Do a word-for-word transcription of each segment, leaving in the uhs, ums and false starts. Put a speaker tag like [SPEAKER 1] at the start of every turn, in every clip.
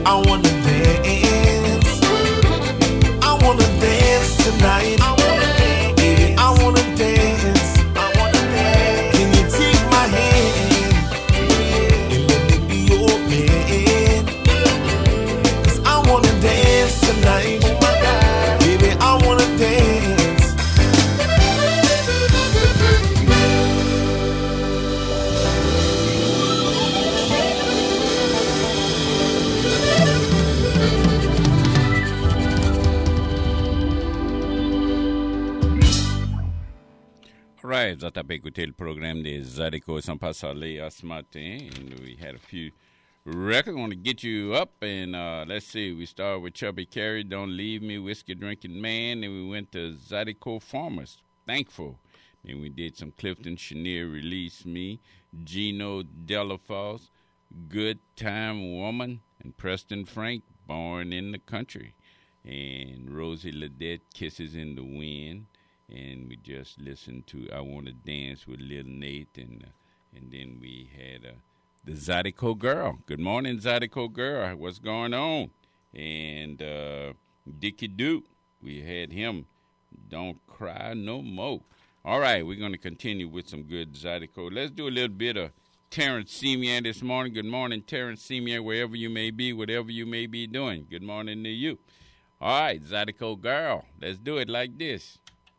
[SPEAKER 1] I wanna dance. I wanna dance tonight. I wanna dance. Baby, I wanna dance. I wanna dance. Can you take my hand and let me be your man? 'Cause I wanna dance tonight. Oh my God. Baby, I wanna dance.
[SPEAKER 2] Right, vous avez écouté le programme des Zydeco sont pas salés ce matin, and we had a few records. I want to get you up, and uh, let's see, we started with Chubby Carey, Don't Leave Me, Whiskey Drinking Man, and we went to Zydeco Farmers, Thankful. Then we did some Clifton Chenier, Release Me, Gino Delafosse, Good Time Woman, and Preston Frank, Born in the Country, and Rosie Ledette, Kisses in the Wind. And we just listened to I Want to Dance with Lil Nate, and uh, and then we had uh, the Zydeco Girl. Good morning, Zydeco Girl. What's going on? And uh, Dickie Duke, we had him, Don't Cry No More. All right, we're going to continue with some good Zydeco. Let's do a little bit of Terrence Semian this morning. Good morning, Terrence Semian, wherever you may be, whatever you may be doing. Good morning to you. All right, Zydeco Girl, let's do it like this.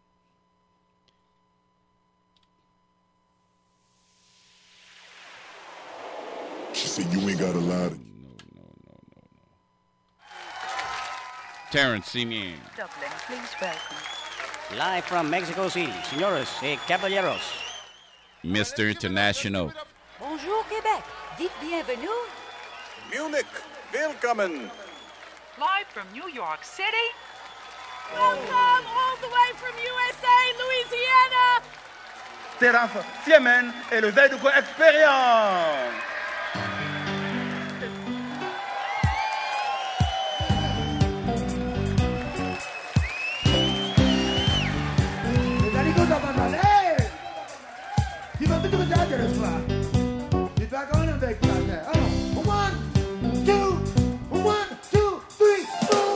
[SPEAKER 3] She said, you ain't got a lot of...
[SPEAKER 2] No, no, no, no, no. Terrence Semian.
[SPEAKER 4] Dublin, please welcome.
[SPEAKER 5] Live from Mexico City, señores y caballeros.
[SPEAKER 2] Mister International.
[SPEAKER 4] Bonjour, Québec. Dites bienvenue.
[SPEAKER 6] Munich, willkommen.
[SPEAKER 4] Live from New York City.
[SPEAKER 7] Welcome all the way from U S A, Louisiana.
[SPEAKER 8] Terence Semian et le Zydeco Experience.
[SPEAKER 9] Tu vas tout le temps le soir. Tu vas quand même avec ta tête. Alors, one, two, one, two, three, four.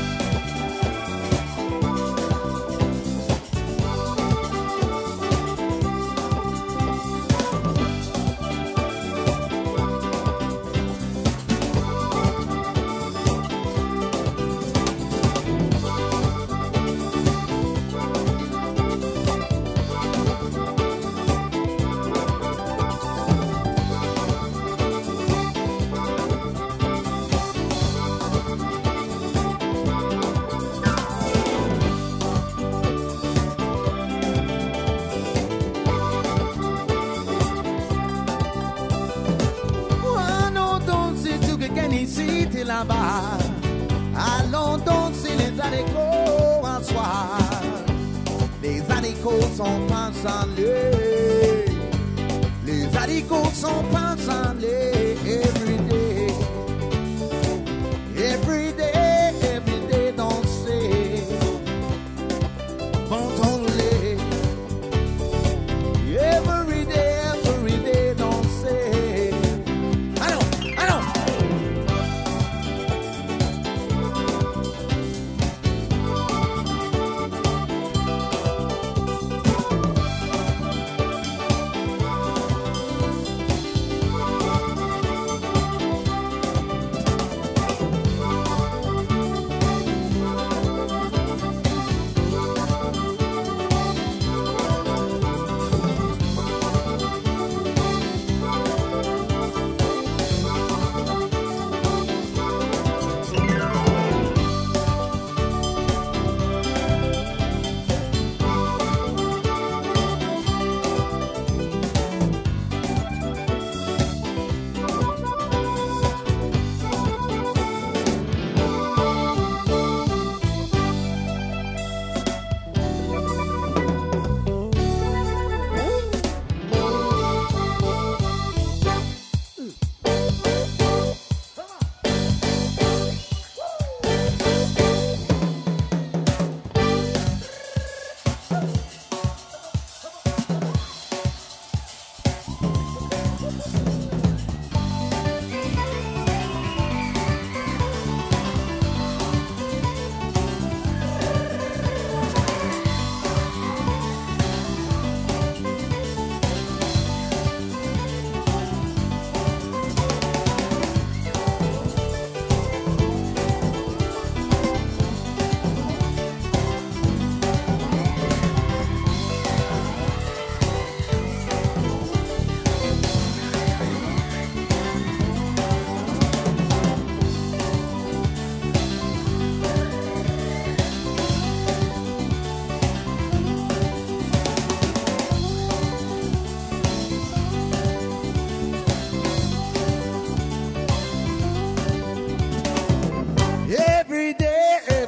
[SPEAKER 9] Là-bas, allons danser les Zydeco un soir. Les Zydeco sont pas salés. Les Zydeco sont pas salés. Every day, every day, every day danser. Contrôler. Every day, every day danser. Allons, allons.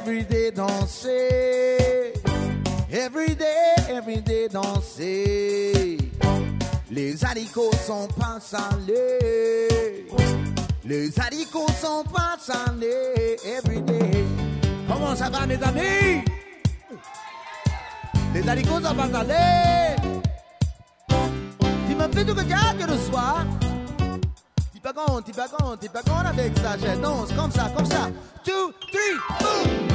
[SPEAKER 9] everyday danser. Everyday, everyday danser. Les haricots sont pas salés. Les haricots sont pas salés. Everyday. Comment ça va, mes amis? Les haricots sont pas salés. Tu m'as fait tout que le soir. Tu pas compte, tu pas compte, tu pas compte avec ça. Je danse comme ça, comme ça. Two, three, boom.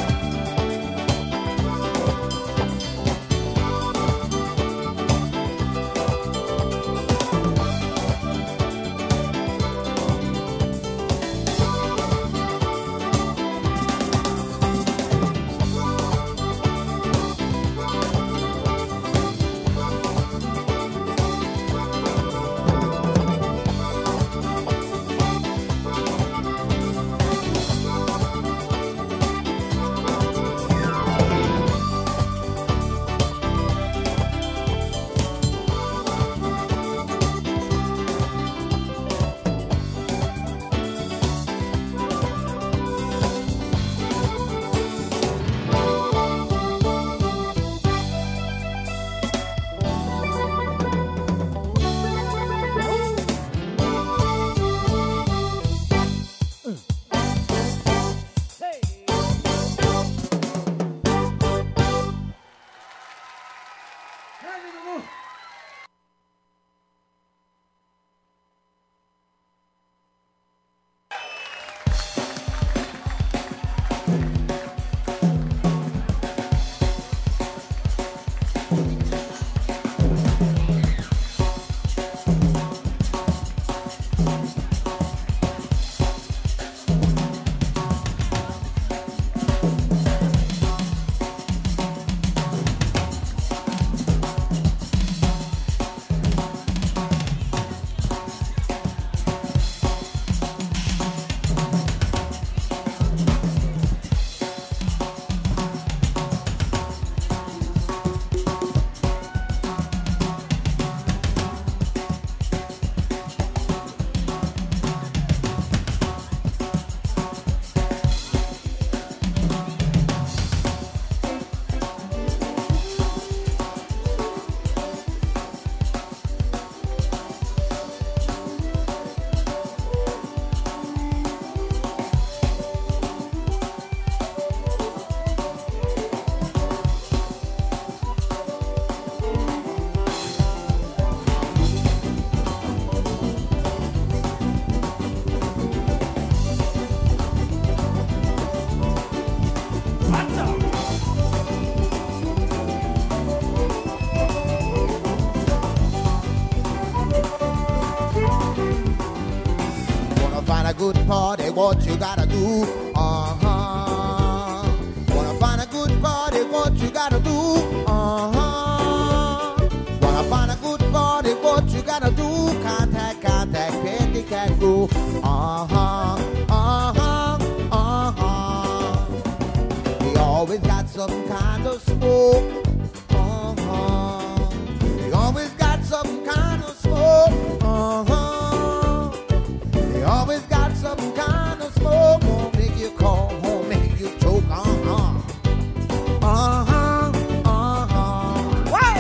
[SPEAKER 9] Good party, what you gotta do? Uh-huh. Wanna find a good party, what you gotta do? Uh-huh. Wanna find a good party, what you gotta do? Contact, contact, candy cat go. Uh-huh, uh-huh, uh-huh. We always got some kind of smoke. Uh-huh. We always got some kind of smoke. Uh-huh. We always got some kind of smoke. Won't make you call, won't make you choke. Uh-huh. Uh-huh. Uh-huh. Wow!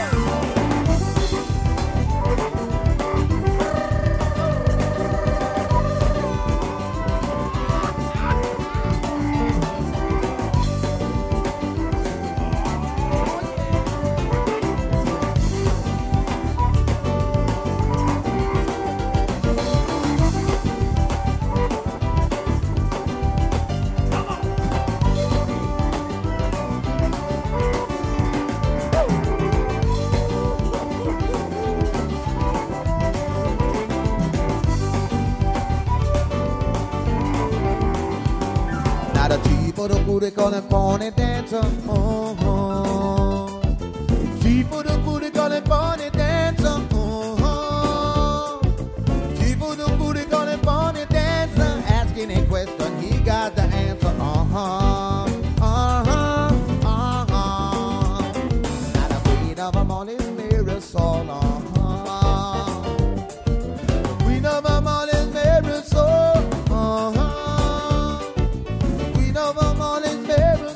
[SPEAKER 9] For the booty calling pony dancer, uh-huh. G for the booty calling pony dancer, uh-huh. G for the booty calling pony dancer. Asking a question, he got the answer, uh-huh. Uh-huh, uh-huh. Not afraid of a morning's mirror-sol, uh-huh. Queen of a morning's mirror-sol, uh-huh. Of a morning mirror.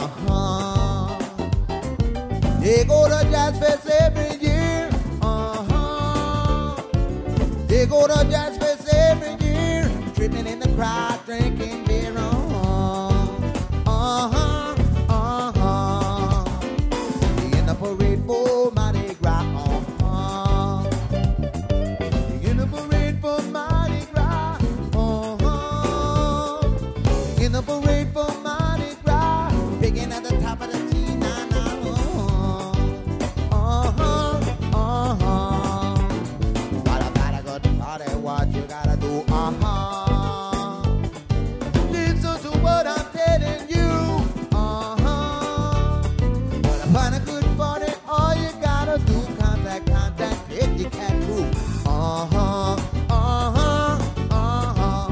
[SPEAKER 9] uh-huh. They go to Jazz Fest every year, uh-huh. They go to Jazz Fest every year, tripping in the crowd, drinking beer, uh-huh, uh-huh, uh-huh. They in the parade for Mardi Gras, uh-huh. They in the parade for Mardi Gras, uh-huh. They in the parade for Mardi Gras, picking at the top of the T nine nine, uh-huh, uh-huh. What about a good party, what you gotta do, uh-huh. Listen to what I'm telling you, uh-huh. What about a good party, all you gotta do, contact, contact, take the cat crew, uh-huh, uh-huh, uh-huh.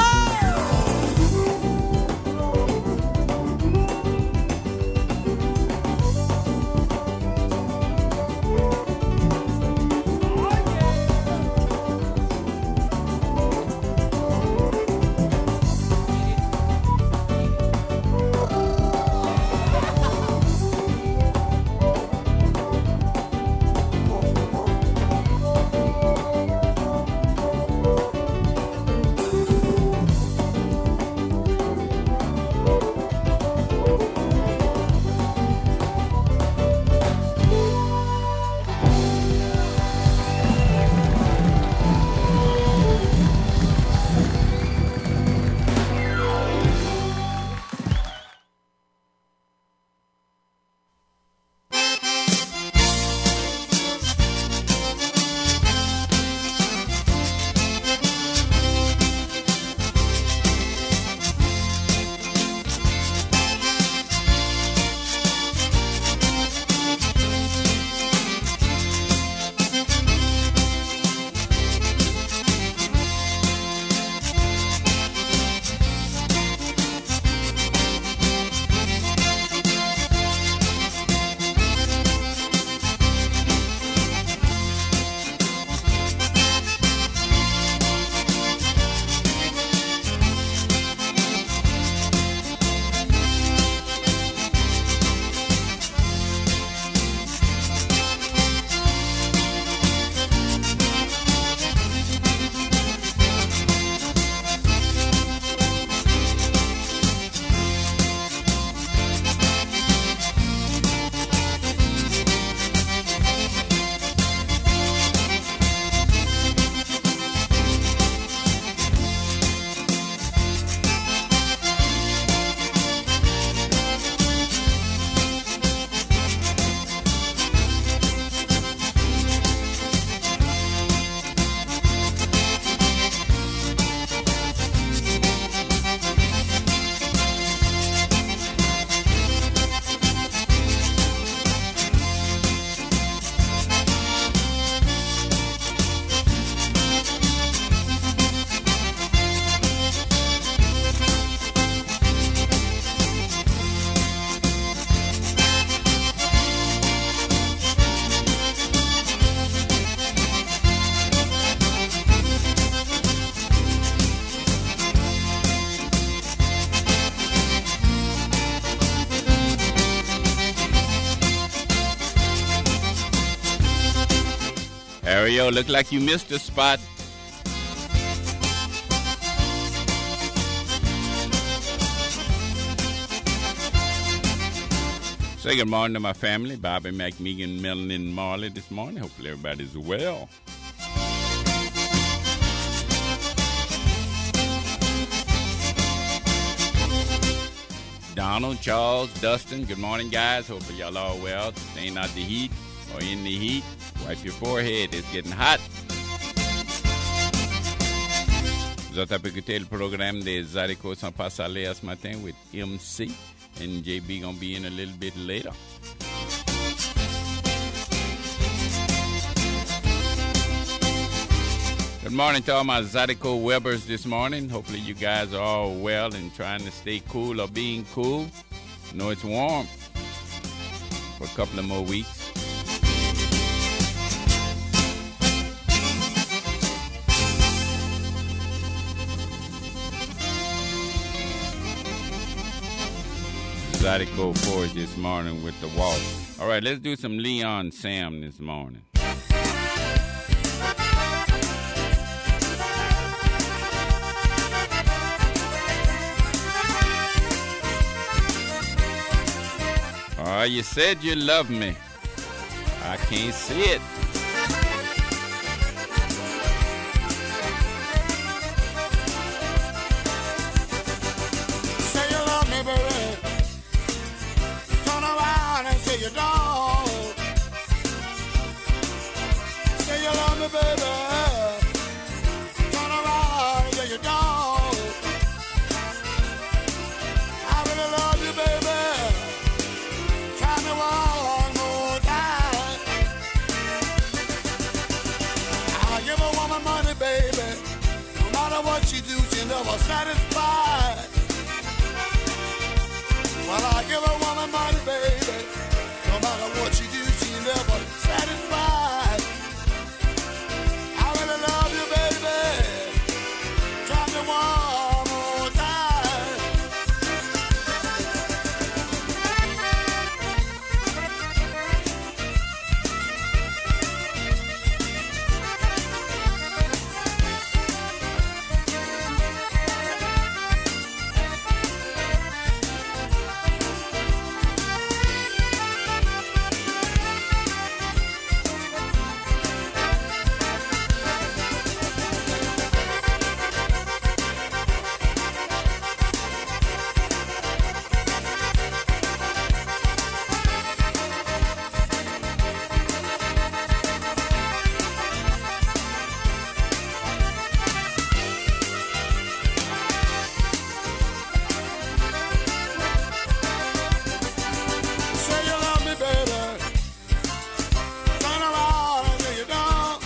[SPEAKER 2] Ariel, look like you missed a spot. Say good morning to my family, Bobby, McMegan, Melanie, and Marley this morning. Hopefully everybody's well. Donald, Charles, Dustin, good morning, guys. Hopefully y'all all well. Staying out the heat or in the heat. Wipe your forehead. It's getting hot. Vous avez écouté le programme des Zydeco sans passe aller ce matin with M C. And J B gonna be in a little bit later. Good morning to all my Zydeco Webbers this morning. Hopefully you guys are all well and trying to stay cool or being cool. I know it's warm for a couple of more weeks. Zydeco Forge this morning with the walk. All right, let's do some Leon Sam this morning. Oh, you said you love me. I can't see it.
[SPEAKER 1] Say you love me, baby. Turn around and say you don't. Say you love me, baby. Turn around and say you don't. I really love you, baby. Try me one more time. I give a woman money, baby. No matter what she do, she never satisfied. Well, I give a woman money, baby. No matter what she do, she never satisfied. I really love you, baby. Try me one more time. Say you love me, baby. Turn around and say you don't.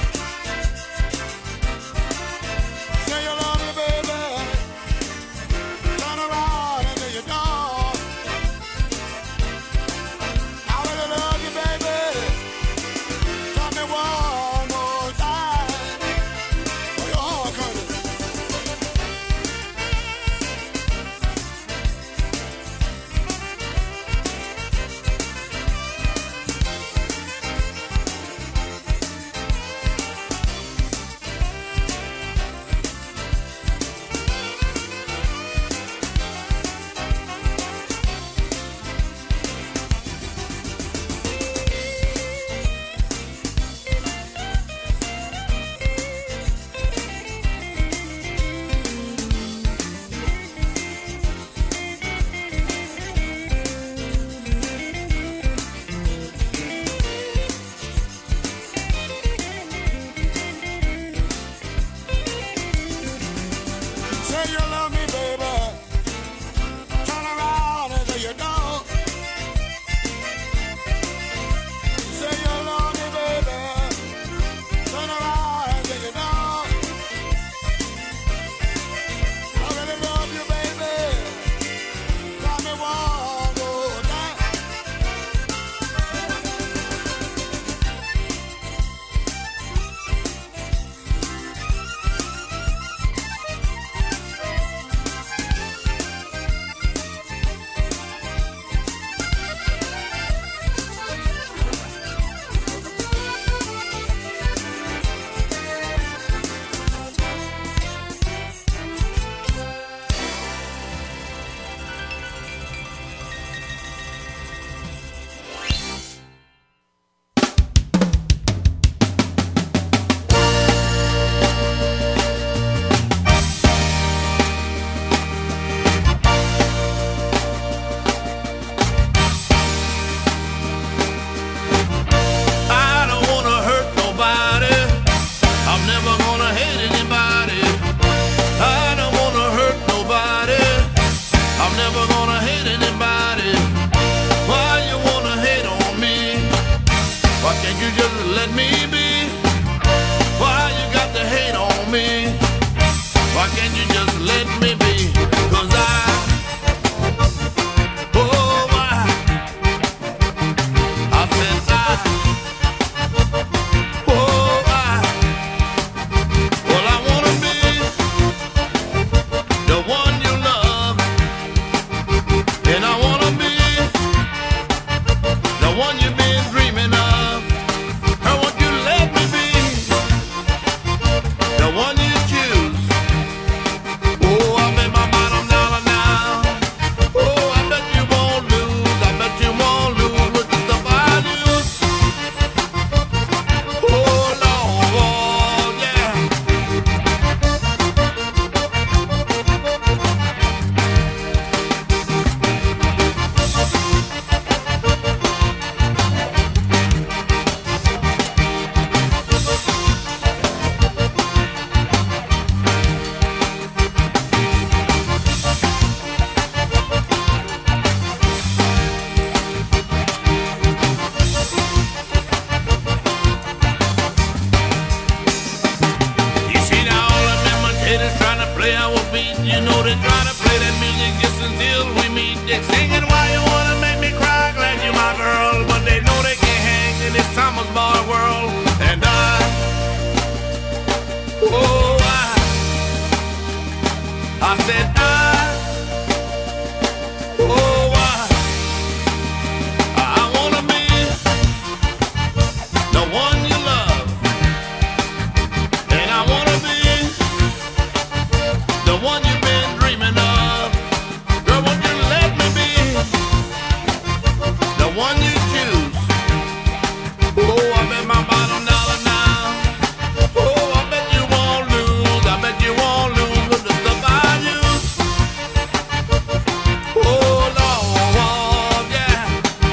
[SPEAKER 1] Say you love me, baby. Turn around and say you don't. I really love you, baby. Tell me one more time. Oh, your heart, Curtis. Say you love me, baby. Turn around and say you don't. Say you love me, baby. Turn around and say you don't. I really love you, baby. Tell me one more time. I don't wanna hurt nobody. I'm never gonna hate anybody. I don't wanna hurt nobody. I'm never gonna hate anybody. Why you wanna hate on me? Why can't you just let me be? Why you got to hate on me? Why can't you just let me be? 'Cause I, oh why? I said I, oh why? Well, I wanna be the one you love, and I wanna be play our beat. You know they try to play that music just until we meet. They're singing why you wanna make me cry, glad you're my girl. But they know they can't hang in this Thomas Bar world. And I, oh I, I said I, oh I, I wanna be the one you love. And I wanna be the one you've been dreaming of. Girl, won't you let me be the one you choose? Oh, I bet my bottom dollar now. Oh, I bet you won't lose. I bet you won't lose with the stuff I use. Oh, Lord, yeah.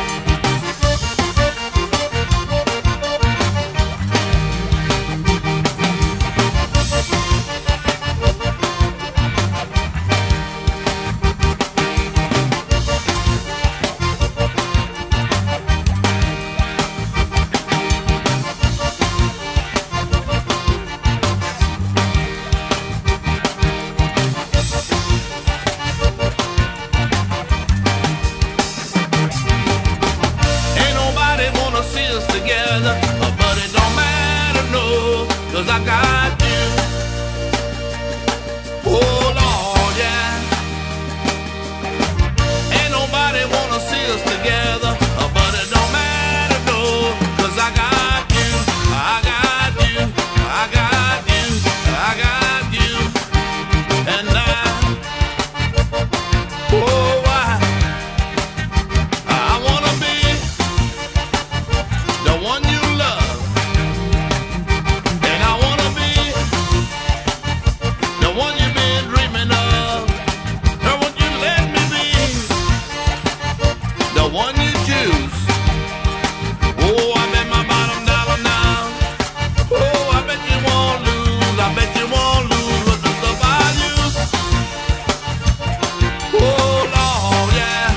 [SPEAKER 1] Ain't nobody wanna see us together, uh, but it don't matter, no, 'cause I got you. Oh, Lord, yeah. Ain't nobody wanna see us together, uh, but it don't matter, no, 'cause I got you. I got you. I got you. I got you. And I, oh, I, I wanna be the one you love. And I wanna be the one you've been dreaming of. Girl, won't you let me be the one you choose? Oh, I bet my bottom dollar now. Oh, I bet you won't lose. I bet you won't lose with the stuff I use. Oh, Lord, yeah.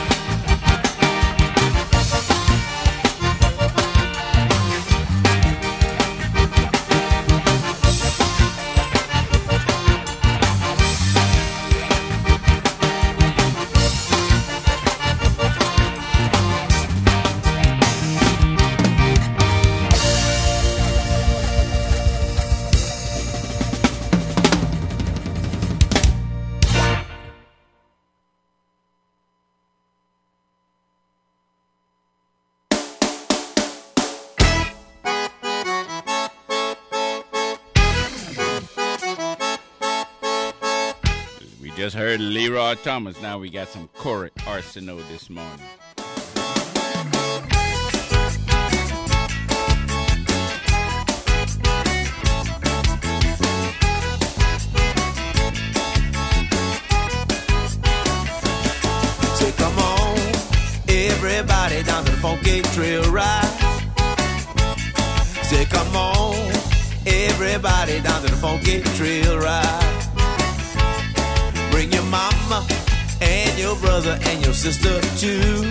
[SPEAKER 2] We just heard Leroy Thomas. Now we got some Corey Arsenault this morning.
[SPEAKER 1] Say, come on, everybody down to the Funky Trail ride. Say, come on, everybody down to the Funky Trail ride. Bring your mama and your brother and your sister too.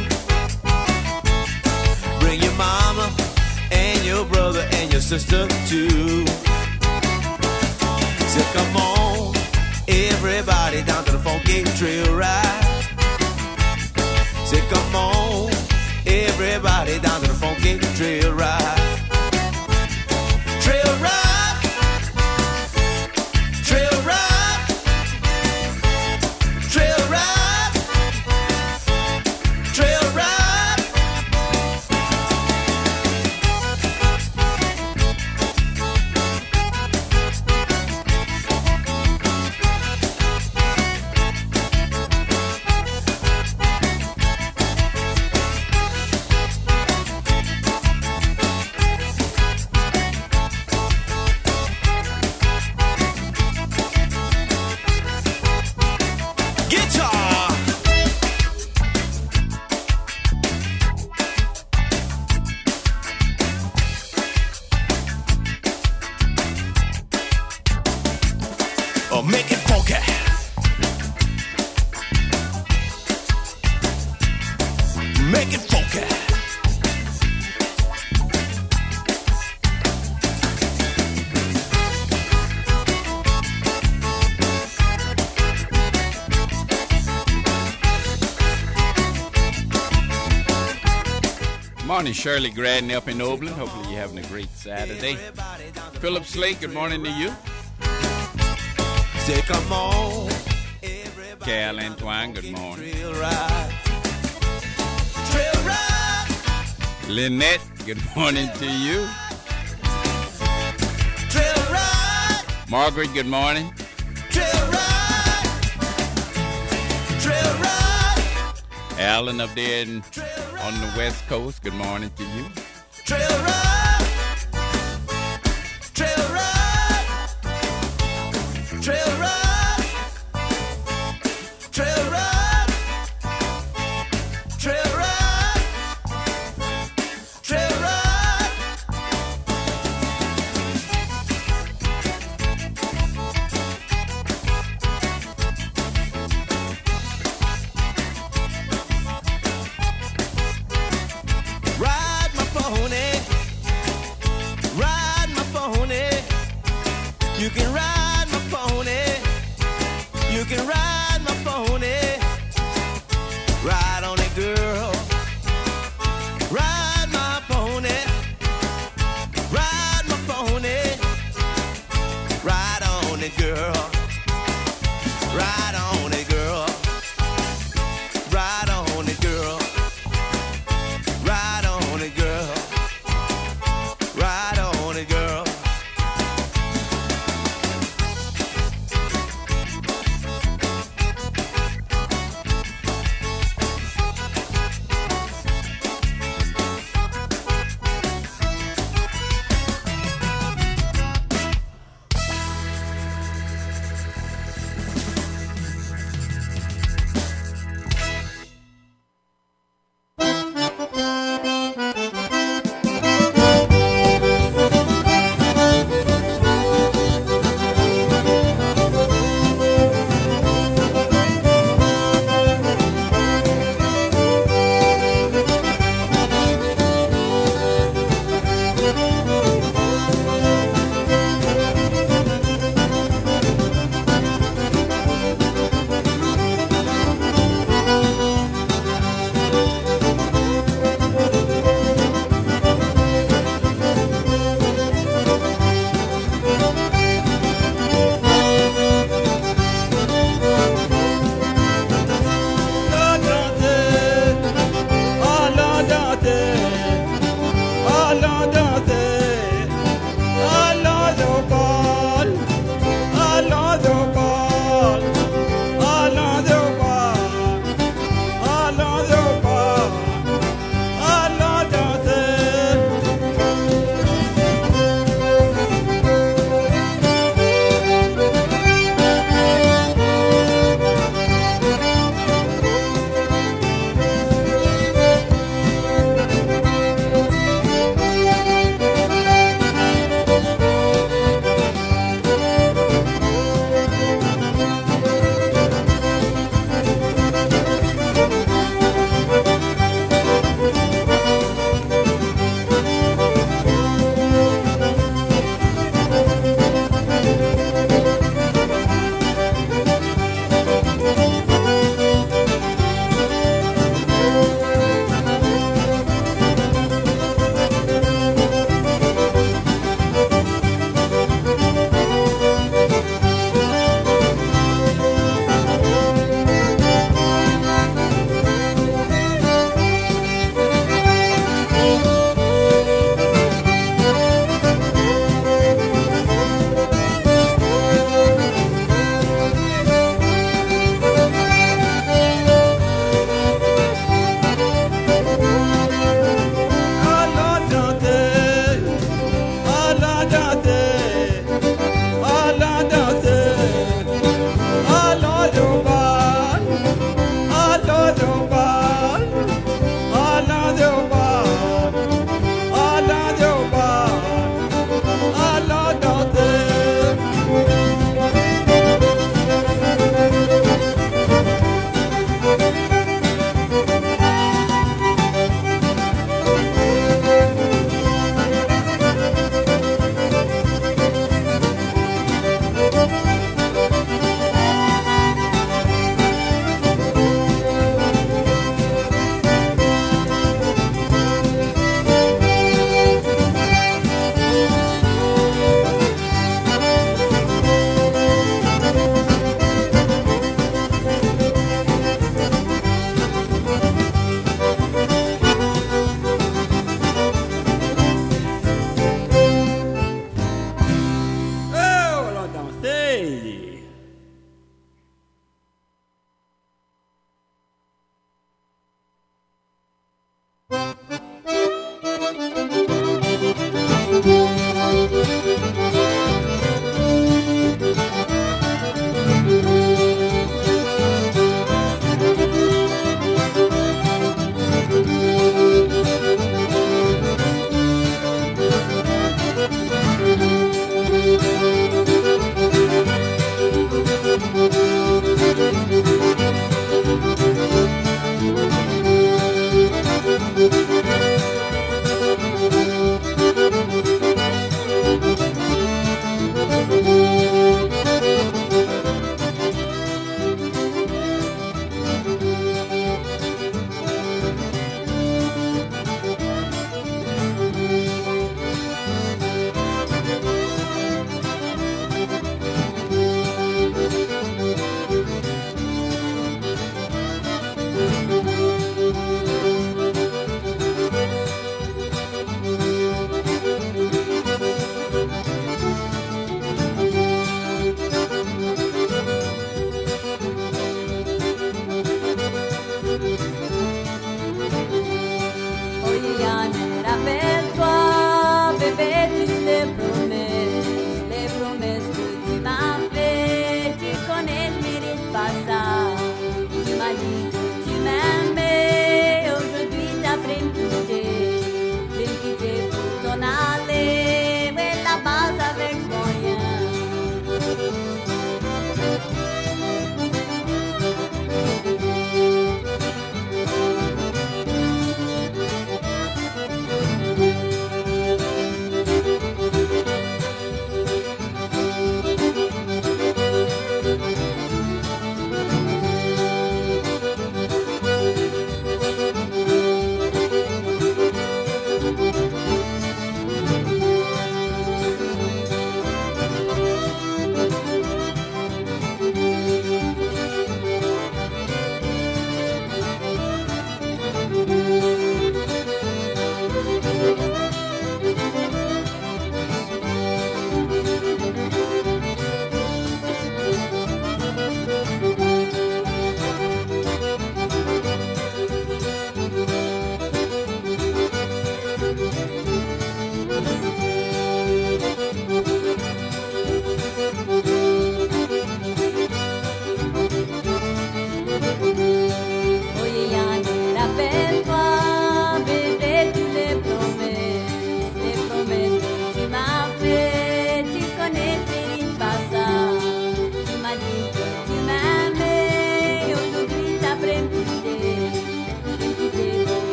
[SPEAKER 1] Bring your mama and your brother and your sister too. So come on, everybody down to the Funky Trail ride. Say come on, everybody down to the Funky Trail ride. Trail ride, trail ride, trail ride, trail ride. Oh, make it funky. Make it funky.
[SPEAKER 2] morning, Shirley Gradden up in Oberlin. Hopefully you're having a great Saturday. Philip Slate, good morning to you.
[SPEAKER 1] Say, come on.
[SPEAKER 2] Cal Antoine, good morning.
[SPEAKER 1] Trail ride. Trail ride.
[SPEAKER 2] Lynette, good morning to you.
[SPEAKER 1] Trail ride.
[SPEAKER 2] Margaret, good morning.
[SPEAKER 1] Trail ride. Trail ride.
[SPEAKER 2] Alan up there in, on the West Coast, good morning to you.
[SPEAKER 1] Trail ride. Trail ride. Trail ride. Trail ride. Trail ride. Trail ride. Ride my pony. Ride my pony. You can ride my pony. You can ride my pony. Ride on it, girl. Ride my pony. Ride my pony. Ride on it, girl. Ride on it, girl. Ride on it, girl. Ride on it, girl. Ride on it, girl.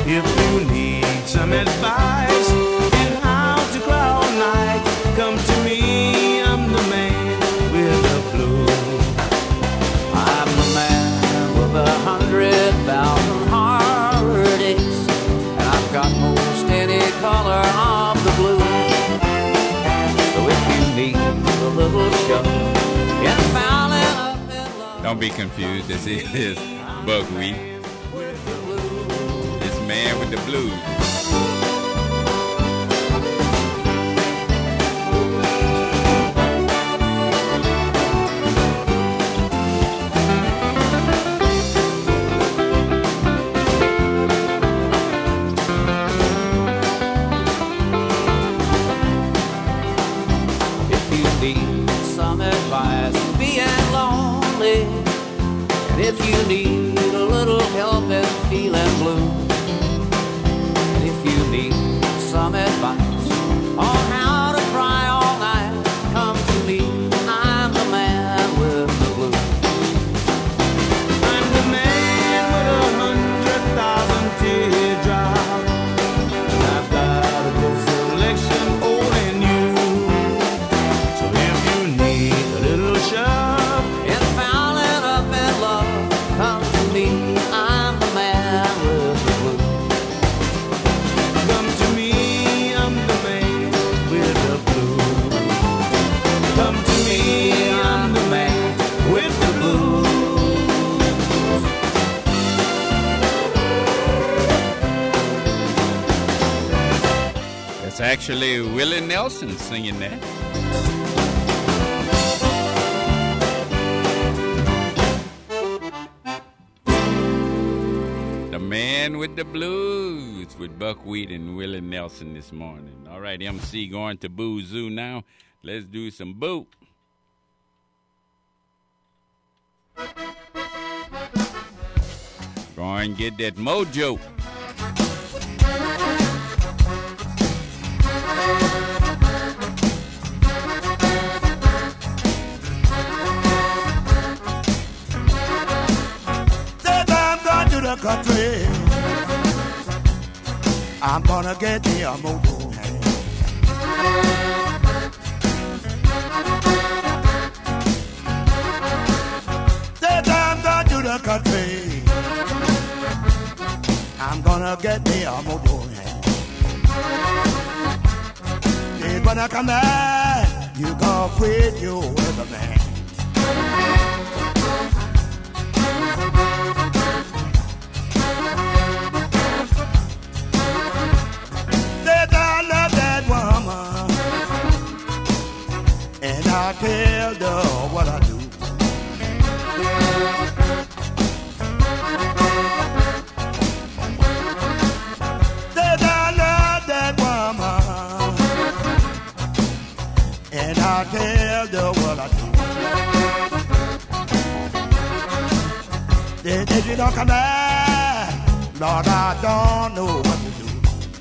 [SPEAKER 1] If you need some advice in how to cry all night, come to me, I'm the man with the blues.
[SPEAKER 10] I'm the man with a hundred thousand heartaches, and I've got most any color of the blue. So if you need a little shove in fouling up in love,
[SPEAKER 2] don't be confused. This is Buckwheat. This man with the blues.
[SPEAKER 10] if you need a little help in feeling blue, and if you need some advice on how to cry all night, come to me. I'm the man with the blues.
[SPEAKER 1] I'm the man with a hundred thousand teardrops, and I've got a good selection, old and new. So if you need a little shove
[SPEAKER 10] in fouling up in love, come to me. I'm the man with the blues.
[SPEAKER 1] Come to me, I'm the man with the blues. Come to me, I'm the man with the blues.
[SPEAKER 2] That's actually Willie Nelson singing that. The Man with the Blues with Buckwheat and Willie Nelson this morning. All right, M C going to Boo Zoo now. Let's do some boo. Go and get that mojo.
[SPEAKER 11] Said I'm going to the country. I'm gonna get me a mojo hand. Said I'm going to the country. I'm gonna get me a mojo hand. Said when I come back, you gonna quit your other man. Said I love that woman, and I tell her what I do. Said I love that woman, and I tell her what I do. Said if you don't come back, Lord, I don't know what to do.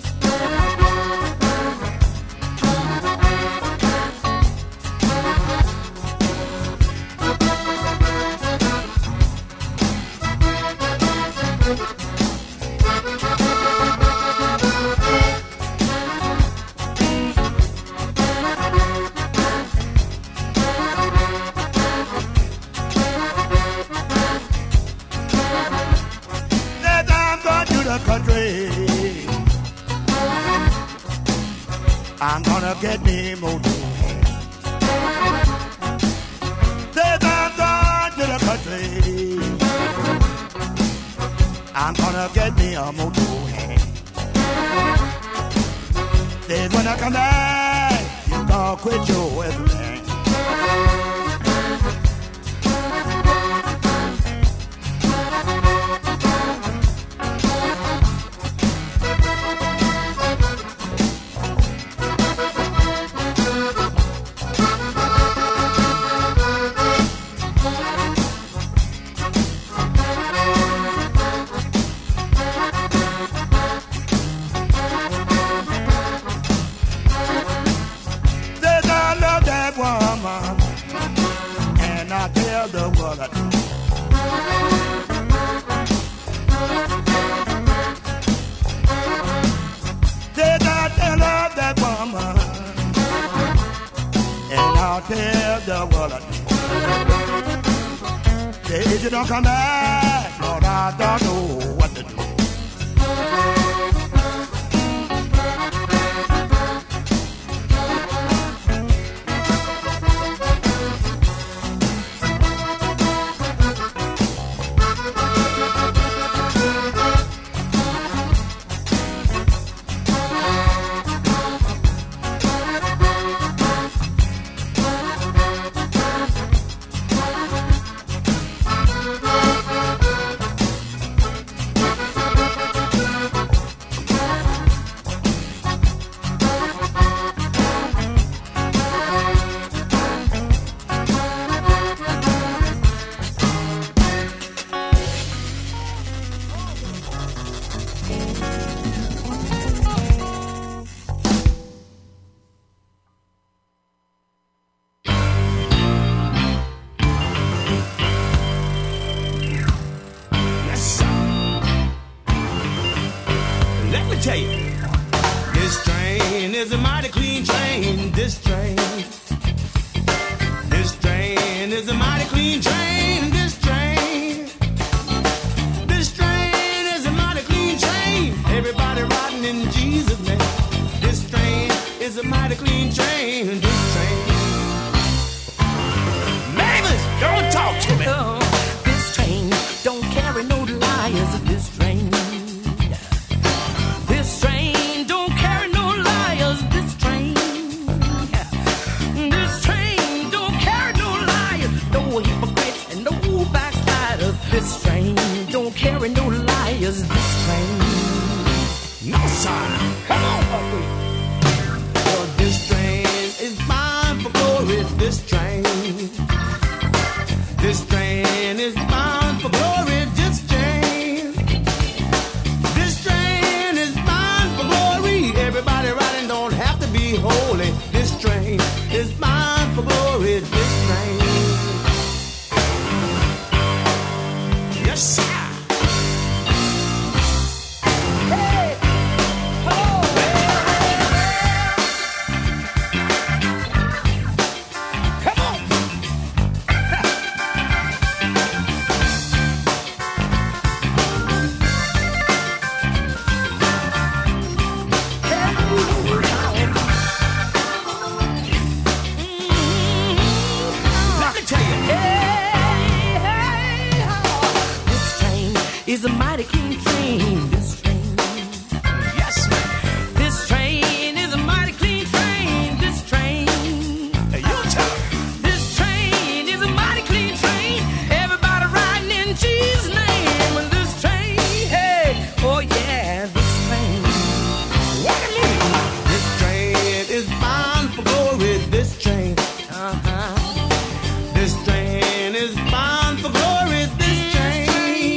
[SPEAKER 11] Said I'm going to the country. I'm gonna get me mojo. Said I'm going to the country. I'm gonna get me a mojo hand. Said when I come back, you gonna quit your everything. Says I love that woman, and I tell her what I do. tell the world I do. If you don't come back, Lord, I don't know what to do.
[SPEAKER 1] tell you, this train is a mighty clean train. This train, this train is a mighty clean train. This train, this train is a mighty clean train. Everybody riding in Jesus' name. This train is a mighty clean train. This train, Mavis, don't talk to me.
[SPEAKER 12] Oh, this train don't carry no liars. This train. This train don't carry no liars. This train. This train don't carry no liars. No hypocrites and no backsliders. This train don't carry no liars. This train.
[SPEAKER 1] No, sir. Come on, Buckley. Well, this train is bound for glory. This train. This train is bound for glory. This train. This train is bound for glory. Everybody riding don't have to be holy. This train is bound for glory. This train. Yes, sir.
[SPEAKER 12] Is a mighty clean train. This train.
[SPEAKER 1] Yes, ma'am.
[SPEAKER 12] This train is a mighty clean train. This train.
[SPEAKER 1] Hey, you tell her.
[SPEAKER 12] This train is a mighty clean train. Everybody riding in Jesus' name. And this train, hey, oh yeah, this train.
[SPEAKER 1] What a minute. This train is bound for glory. This train.
[SPEAKER 12] Uh-huh.
[SPEAKER 1] This train is bound for glory. This train.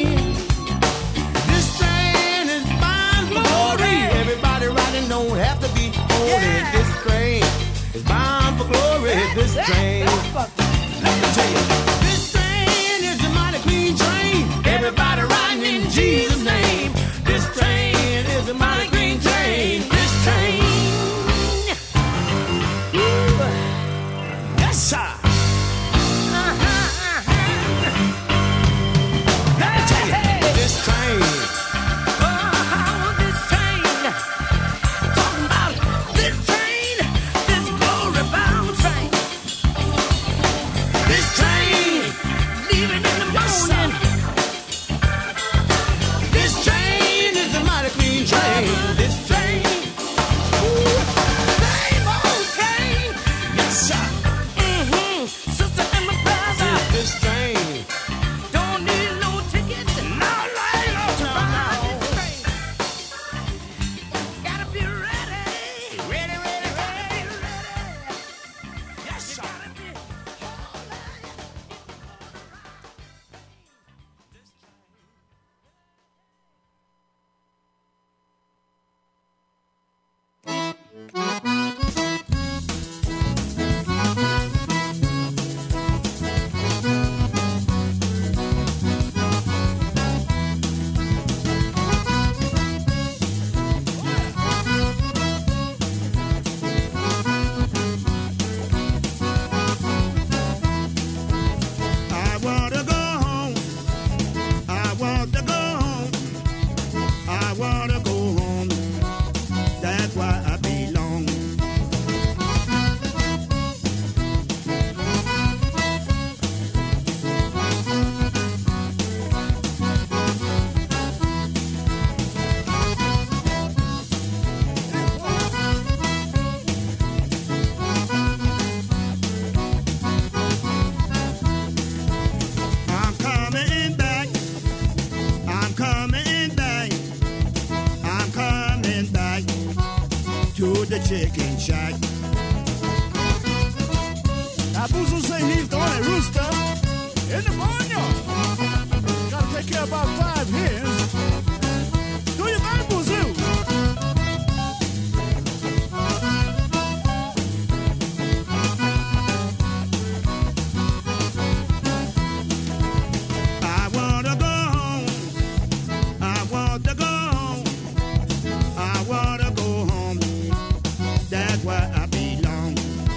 [SPEAKER 1] Don't have to be holy. Yeah. This train is bound for glory. This train, let me tell you, this train is a mighty clean train. Everybody riding in Jesus' name. This train is a mighty clean train. This train, ooh. Yes, sir. Uh-huh, uh-huh. Let me tell you, this train.
[SPEAKER 11] the chicken shack.
[SPEAKER 13] La bousou say leave on a rooster in the barnyard. Gotta take care of about five hens. Do your thing, boozoo.
[SPEAKER 11] I wanna go home. I want to go home. I wanna go home. That's where I belong.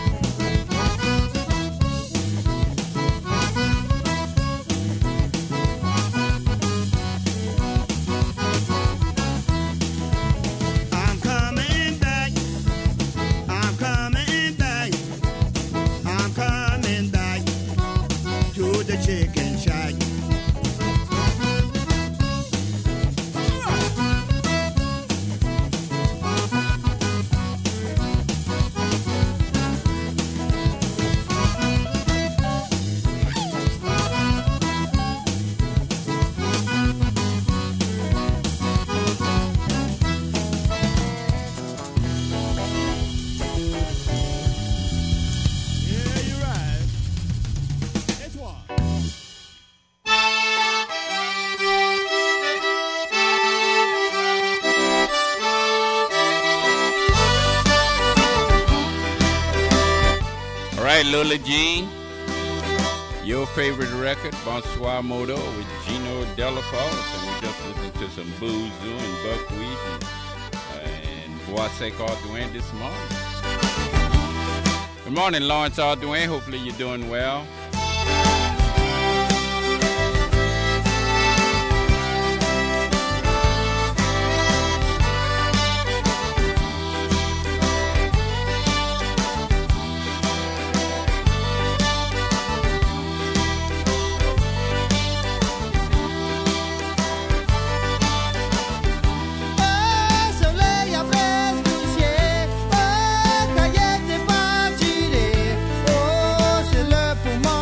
[SPEAKER 11] I'm coming back. I'm coming back. I'm coming back to the chicken shack.
[SPEAKER 13] Yeah, you're right. It's one.
[SPEAKER 2] All right, Lola Jean, your favorite record, Bonsoir Moto with Gino Delaforce, and we just listened to some Boozoo and Buckwheat and, uh, and Bois Sec Arduin this morning. Good morning, Lawrence Arduin. Hopefully you're doing well.
[SPEAKER 9] Oh, soleil à flèche du ciel, oh, cahier de pas tiré, oh, c'est le poumon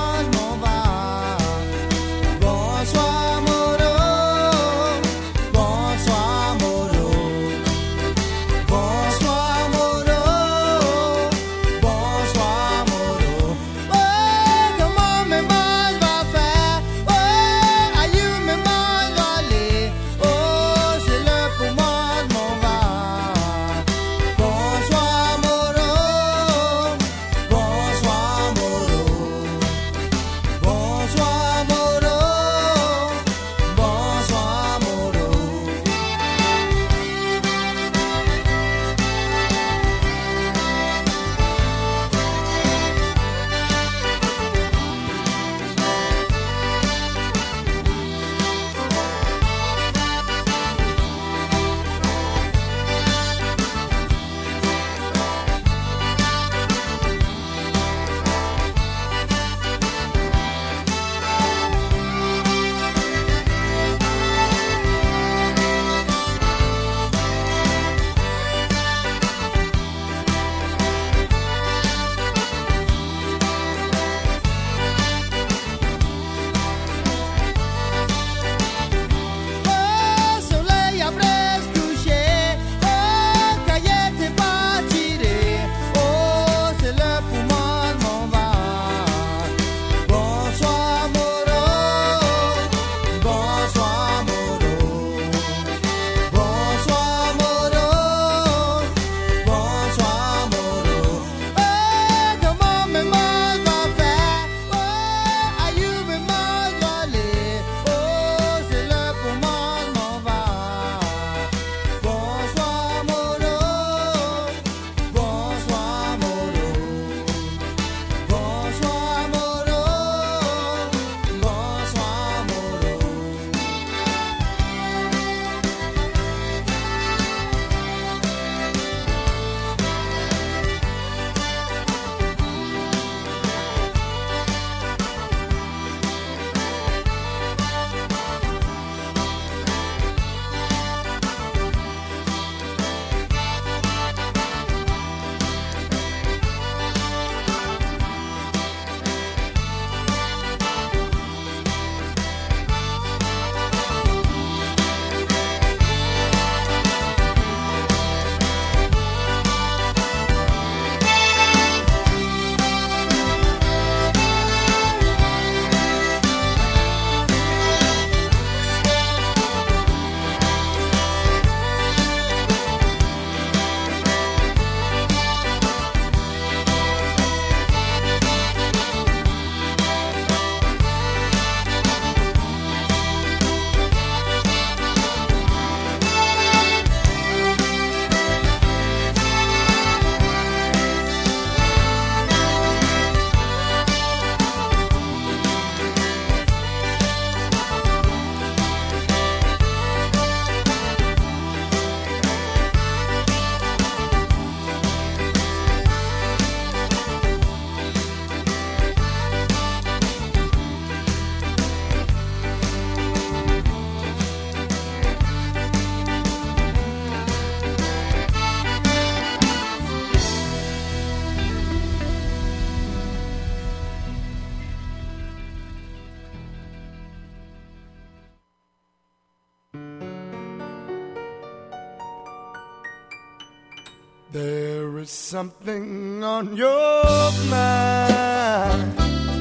[SPEAKER 1] There is something on your mind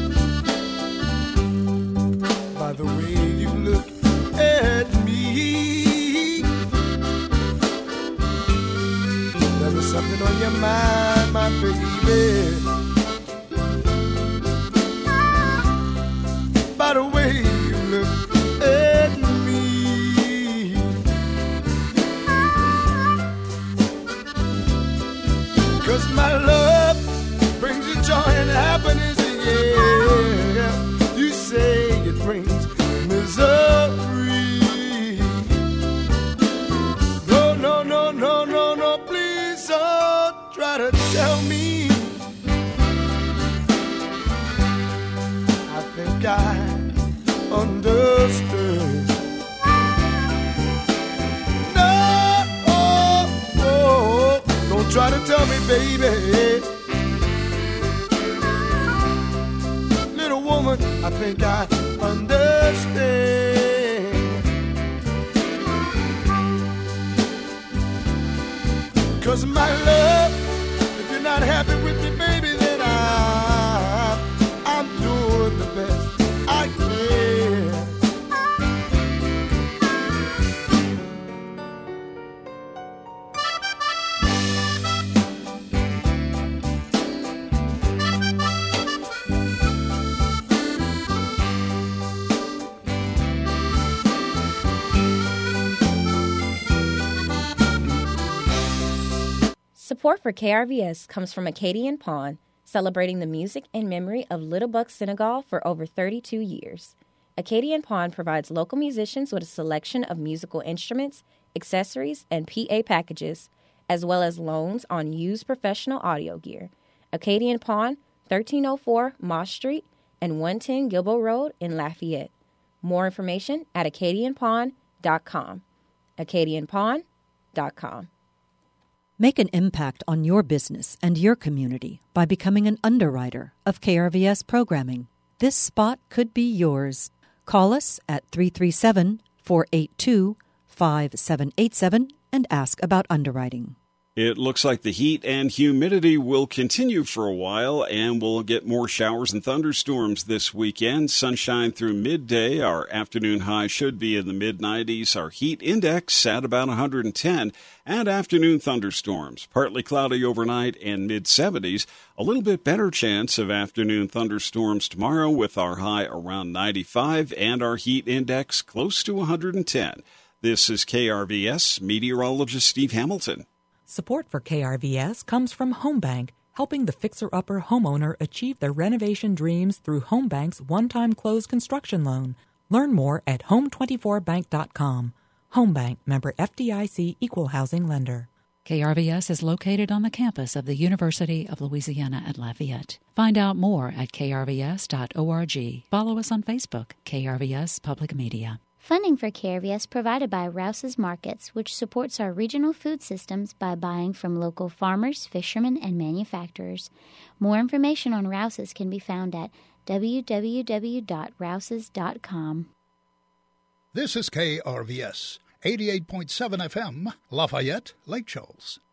[SPEAKER 1] by the way you look at me. There is something on your mind, my baby, by the way you look at me. Cause my love brings you joy and happiness, yeah. You say it brings misery. No, no, no, no, no, no, please don't try to tell me. I think I understood. Don't try to tell me, baby. Little woman, I think I understand. Cause my love, if you're not happy with me, baby, then I, I'm doing the best I can.
[SPEAKER 14] Support for K R V S comes from Acadian Pawn, celebrating the music and memory of Little Buck Senegal for over thirty-two years. Acadian Pawn provides local musicians with a selection of musical instruments, accessories, and P A packages, as well as loans on used professional audio gear. Acadian Pawn, thirteen oh four Moss Street and one ten Gilbo Road in Lafayette. More information at acadian pawn dot com. acadian pawn dot com.
[SPEAKER 15] Make an impact on your business and your community by becoming an underwriter of K R V S programming. This spot could be yours. Call us at three three seven, four eight two, five seven eight seven and ask about underwriting.
[SPEAKER 16] It looks like the heat and humidity will continue for a while, and we'll get more showers and thunderstorms this weekend. Sunshine through midday. Our afternoon high should be in the mid nineties. Our heat index at about one hundred ten. And afternoon thunderstorms. Partly cloudy overnight and mid seventies. A little bit better chance of afternoon thunderstorms tomorrow with our high around ninety-five and our heat index close to one hundred ten. This is K R V S meteorologist Steve Hamilton.
[SPEAKER 17] Support for K R V S comes from HomeBank, helping the fixer-upper homeowner achieve their renovation dreams through HomeBank's one-time close construction loan. Learn more at home twenty-four bank dot com. HomeBank, member F D I C, equal housing lender.
[SPEAKER 18] K R V S is located on the campus of the University of Louisiana at Lafayette. Find out more at k r v s dot org. Follow us on Facebook, K R V S Public Media.
[SPEAKER 19] Funding for K R V S provided by Rouse's Markets, which supports our regional food systems by buying from local farmers, fishermen, and manufacturers. More information on Rouse's can be found at w w w dot rouses dot com.
[SPEAKER 20] This is K R V S, eighty-eight point seven F M, Lafayette, Lake Charles.